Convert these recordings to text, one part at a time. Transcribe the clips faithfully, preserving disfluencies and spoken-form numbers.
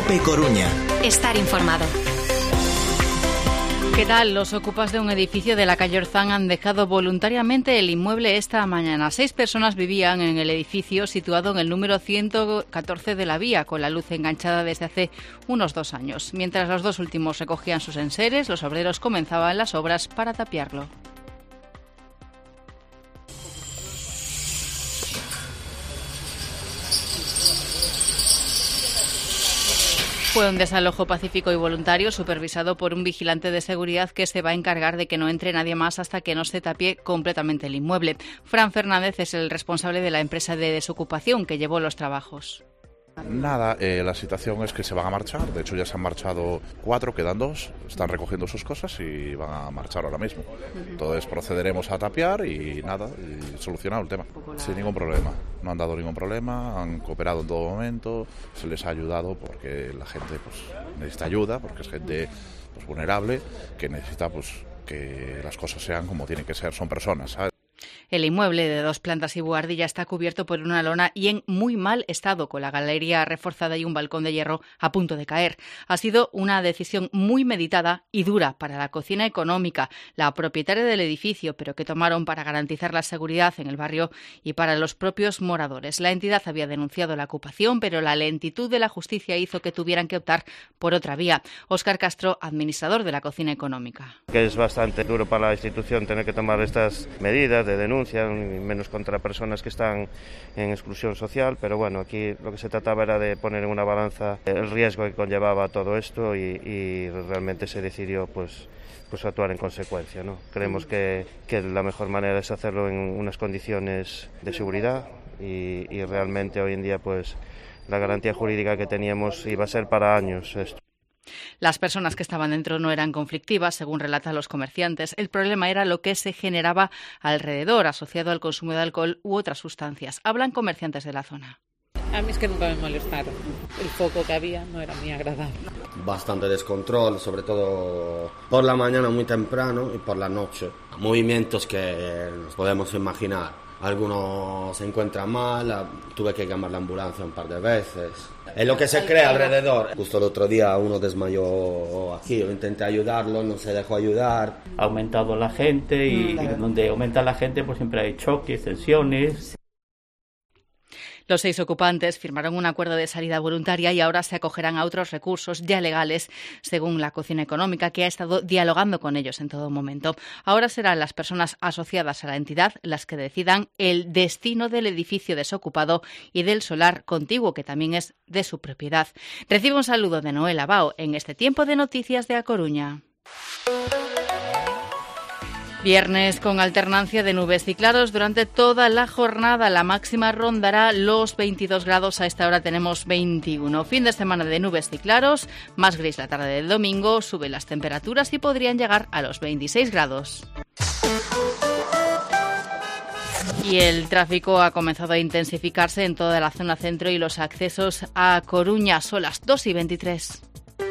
Cope Coruña. Estar informado. ¿Qué tal? Los ocupas de un edificio de la calle Orzán han dejado voluntariamente el inmueble esta mañana. Seis personas vivían en el edificio situado en el número ciento catorce de la vía, con la luz enganchada desde hace unos dos años. Mientras los dos últimos recogían sus enseres, los obreros comenzaban las obras para tapiarlo. Fue un desalojo pacífico y voluntario supervisado por un vigilante de seguridad que se va a encargar de que no entre nadie más hasta que no se tapie completamente el inmueble. Fran Fernández es el responsable de la empresa de desocupación que llevó los trabajos. Nada, eh, la situación es que se van a marchar. De hecho ya se han marchado cuatro, quedan dos. Están recogiendo sus cosas y van a marchar ahora mismo. Entonces procederemos a tapiar y nada, y solucionar el tema sin ningún problema. No han dado ningún problema, han cooperado en todo momento, se les ha ayudado porque la gente pues necesita ayuda, porque es gente pues vulnerable, que necesita pues que las cosas sean como tienen que ser, son personas, ¿sabes? El inmueble de dos plantas y buhardilla está cubierto por una lona y en muy mal estado, con la galería reforzada y un balcón de hierro a punto de caer. Ha sido una decisión muy meditada y dura para la cocina económica, la propietaria del edificio, pero que tomaron para garantizar la seguridad en el barrio y para los propios moradores. La entidad había denunciado la ocupación, pero la lentitud de la justicia hizo que tuvieran que optar por otra vía. Óscar Castro, administrador de la cocina económica. Que es bastante duro para la institución tener que tomar estas medidas de denuncia, menos contra personas que están en exclusión social, pero bueno, aquí lo que se trataba era de poner en una balanza el riesgo que conllevaba todo esto y, y realmente se decidió pues pues actuar en consecuencia, ¿no? Creemos que, que la mejor manera es hacerlo en unas condiciones de seguridad y, y realmente hoy en día pues la garantía jurídica que teníamos iba a ser para años esto. Las personas que estaban dentro no eran conflictivas, según relatan los comerciantes. El problema era lo que se generaba alrededor, asociado al consumo de alcohol u otras sustancias. Hablan comerciantes de la zona. A mí es que nunca me molestaron. El foco que había no era muy agradable. Bastante descontrol, sobre todo por la mañana muy temprano y por la noche. Movimientos que nos podemos imaginar. Algunos se encuentran mal, tuve que llamar la ambulancia un par de veces. Es lo que se crea alrededor. Justo el otro día uno desmayó aquí, yo intenté ayudarlo, no se dejó ayudar. Ha aumentado la gente y, y donde aumenta la gente pues siempre hay choques, tensiones. Los seis ocupantes firmaron un acuerdo de salida voluntaria y ahora se acogerán a otros recursos ya legales, según la cocina económica, que ha estado dialogando con ellos en todo momento. Ahora serán las personas asociadas a la entidad las que decidan el destino del edificio desocupado y del solar contiguo, que también es de su propiedad. Recibe un saludo de Noel Abao en este tiempo de noticias de A Coruña. Viernes con alternancia de nubes y claros durante toda la jornada. La máxima rondará los veintidós grados, a esta hora tenemos veintiuno. Fin de semana de nubes y claros, más gris la tarde del domingo, suben las temperaturas y podrían llegar a los veintiséis grados. Y el tráfico ha comenzado a intensificarse en toda la zona centro y los accesos a Coruña. Son las dos y veintitrés.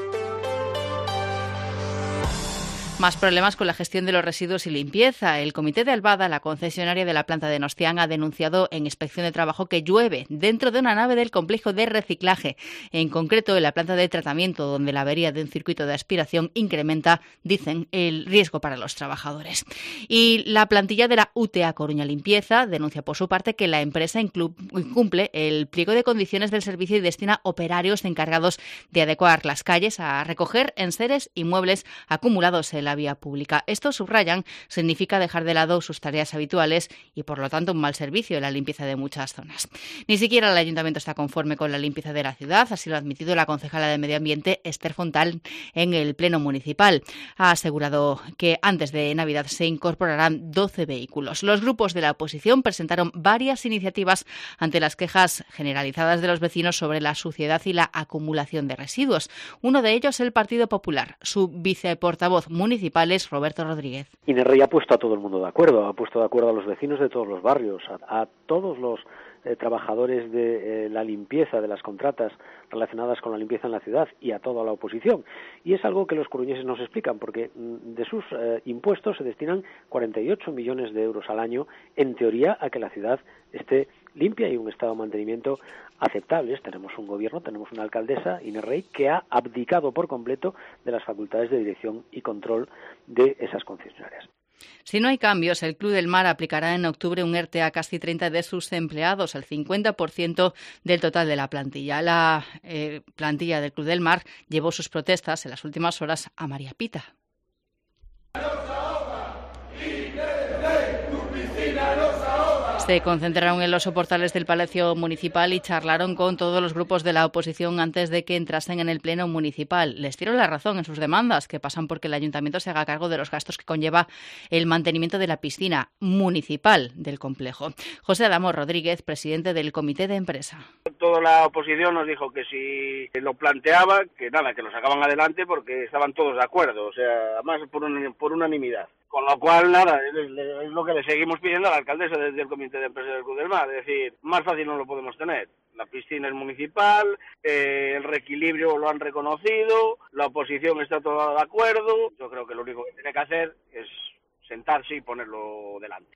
Más problemas con la gestión de los residuos y limpieza. El Comité de Albada, la concesionaria de la planta de Nostián, ha denunciado en Inspección de Trabajo que llueve dentro de una nave del complejo de reciclaje. En concreto, en la planta de tratamiento, donde la avería de un circuito de aspiración incrementa, dicen, el riesgo para los trabajadores. Y la plantilla de la U T A Coruña Limpieza denuncia por su parte que la empresa incumple el pliego de condiciones del servicio y destina operarios encargados de adecuar las calles a recoger enseres y muebles acumulados en la vía pública. Esto, subrayan, significa dejar de lado sus tareas habituales y, por lo tanto, un mal servicio en la limpieza de muchas zonas. Ni siquiera el Ayuntamiento está conforme con la limpieza de la ciudad, así lo ha admitido la concejala de Medio Ambiente, Esther Fontal, en el Pleno Municipal. Ha asegurado que antes de Navidad se incorporarán doce vehículos. Los grupos de la oposición presentaron varias iniciativas ante las quejas generalizadas de los vecinos sobre la suciedad y la acumulación de residuos. Uno de ellos, el Partido Popular. Su viceportavoz municipal es Roberto Rodríguez. Inerrey ha puesto a todo el mundo de acuerdo, ha puesto de acuerdo a los vecinos de todos los barrios, a, a todos los eh, trabajadores de eh, la limpieza, de las contratas relacionadas con la limpieza en la ciudad y a toda la oposición. Y es algo que los coruñeses nos explican, porque de sus eh, impuestos se destinan cuarenta y ocho millones de euros al año, en teoría, a que la ciudad esté limpia y un estado de mantenimiento aceptables. Tenemos un gobierno, tenemos una alcaldesa, Inés Rey, que ha abdicado por completo de las facultades de dirección y control de esas concesionarias. Si no hay cambios, el Club del Mar aplicará en octubre un ERTE a casi treinta de sus empleados, el cincuenta por ciento del total de la plantilla. La eh, plantilla del Club del Mar llevó sus protestas en las últimas horas a María Pita. Se concentraron en los soportales del Palacio Municipal y charlaron con todos los grupos de la oposición antes de que entrasen en el Pleno Municipal. Les dieron la razón en sus demandas, que pasan porque el Ayuntamiento se haga cargo de los gastos que conlleva el mantenimiento de la piscina municipal del complejo. José Adamo Rodríguez, presidente del Comité de Empresa. Toda la oposición nos dijo que si lo planteaba, que nada, que lo sacaban adelante porque estaban todos de acuerdo, o sea, además por, un, por unanimidad. Con lo cual, nada, es, es lo que le seguimos pidiendo a la alcaldesa desde el Comité de Empresa del Club del Mar, es decir, más fácil no lo podemos tener. La piscina es municipal, eh, el reequilibrio lo han reconocido, la oposición está toda de acuerdo. Yo creo que lo único que tiene que hacer es sentarse y ponerlo delante.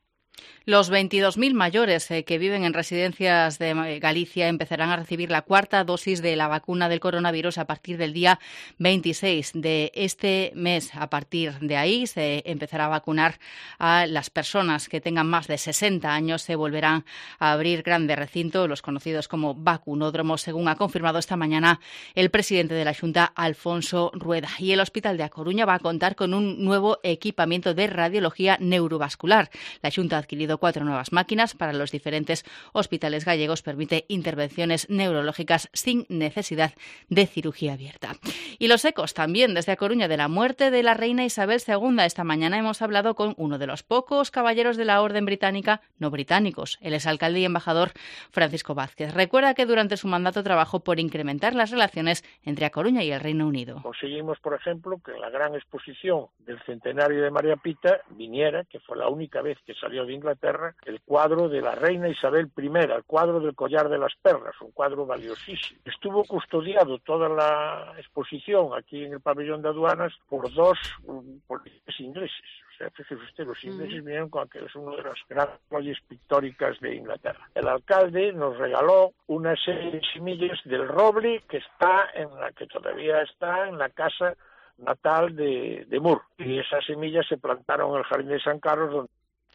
Los veintidós mil mayores eh, que viven en residencias de Galicia empezarán a recibir la cuarta dosis de la vacuna del coronavirus a partir del día veintiséis de este mes. A partir de ahí se empezará a vacunar a las personas que tengan más de sesenta años. Se volverán a abrir grandes recintos, los conocidos como vacunódromos, según ha confirmado esta mañana el presidente de la Xunta, Alfonso Rueda. Y el Hospital de A Coruña va a contar con un nuevo equipamiento de radiología neurovascular. La Xunta ha adquirido cuatro nuevas máquinas para los diferentes hospitales gallegos. Permite intervenciones neurológicas sin necesidad de cirugía abierta. Y los ecos también desde A Coruña de la muerte de la reina Isabel segunda. Esta mañana hemos hablado con uno de los pocos caballeros de la Orden Británica no británicos, el exalcalde y embajador Francisco Vázquez. Recuerda que durante su mandato trabajó por incrementar las relaciones entre A Coruña y el Reino Unido. Conseguimos, por ejemplo, que la gran exposición del centenario de María Pita viniera, que fue la única vez que salió de Inglaterra, el cuadro de la reina Isabel primera, el cuadro del collar de las perlas, un cuadro valiosísimo. Estuvo custodiado toda la exposición aquí en el pabellón de aduanas por dos um, policías ingleses. O sea, fíjese usted, los ingleses mm. vinieron con que es una de las grandes joyas pictóricas de Inglaterra. El alcalde nos regaló una serie de semillas del roble que está en la que todavía está en la casa natal de, de Moore. Y esas semillas se plantaron en el Jardín de San Carlos, donde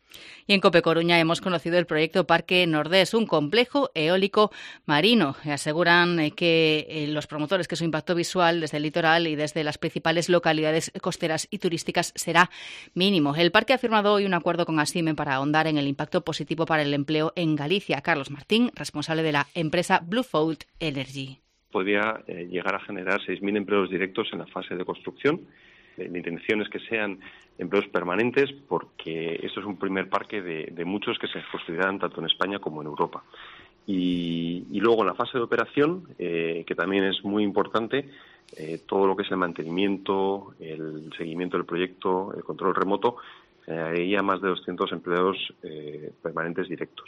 Y en Cope Coruña hemos conocido el proyecto Parque Nordés, un complejo eólico marino. Aseguran que los promotores que su impacto visual desde el litoral y desde las principales localidades costeras y turísticas será mínimo. El parque ha firmado hoy un acuerdo con Asime para ahondar en el impacto positivo para el empleo en Galicia. Carlos Martín, responsable de la empresa Bluefold Energy. Podría eh, llegar a generar seis mil empleos directos en la fase de construcción. La intención es que sean empleos permanentes porque esto es un primer parque de, de muchos que se construirán tanto en España como en Europa. Y, y luego en la fase de operación, eh, que también es muy importante, eh, todo lo que es el mantenimiento, el seguimiento del proyecto, el control remoto, generaría más de doscientos empleos eh, permanentes directos.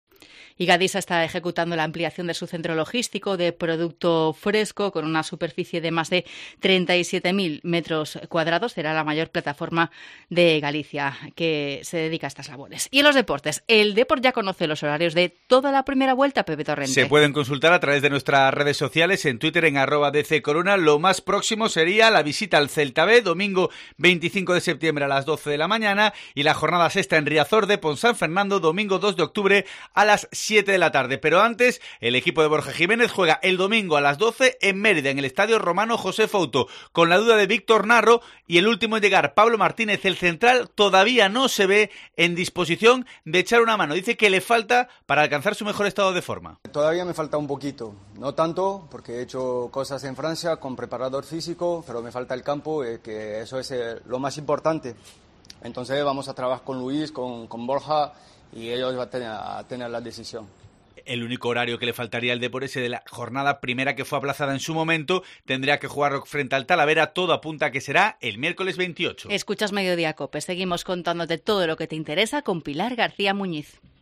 Y Gadisa está ejecutando la ampliación de su centro logístico de producto fresco con una superficie de más de treinta y siete mil metros cuadrados. Será la mayor plataforma de Galicia que se dedica a estas labores. Y en los deportes, el Depor ya conoce los horarios de toda la primera vuelta, Pepe Torrente. Se pueden consultar a través de nuestras redes sociales, en Twitter en arroba D C Corona. Lo más próximo sería la visita al Celta B, domingo veinticinco de septiembre a las doce de la mañana, y la jornada sexta en Riazor de Pon San Fernando, domingo dos de octubre a las siete de la tarde. Pero antes, el equipo de Borja Jiménez juega el domingo a las doce en Mérida, en el Estadio Romano José Fouto, con la duda de Víctor Narro, y el último en llegar, Pablo Martínez, el central, todavía no se ve en disposición de echar una mano. Dice que le falta para alcanzar su mejor estado de forma. Todavía me falta un poquito, no tanto, porque he hecho cosas en Francia con preparador físico, pero me falta el campo, eh, que eso es eh, lo más importante. Entonces vamos a trabajar con Luis, con, con Borja, y ellos van a tener, a tener la decisión. El único horario que le faltaría al Depor es de la jornada primera, que fue aplazada en su momento. Tendría que jugar frente al Talavera. Todo apunta a que será el miércoles veintiocho. Escuchas Mediodía Cope. Seguimos contándote todo lo que te interesa con Pilar García Muñiz.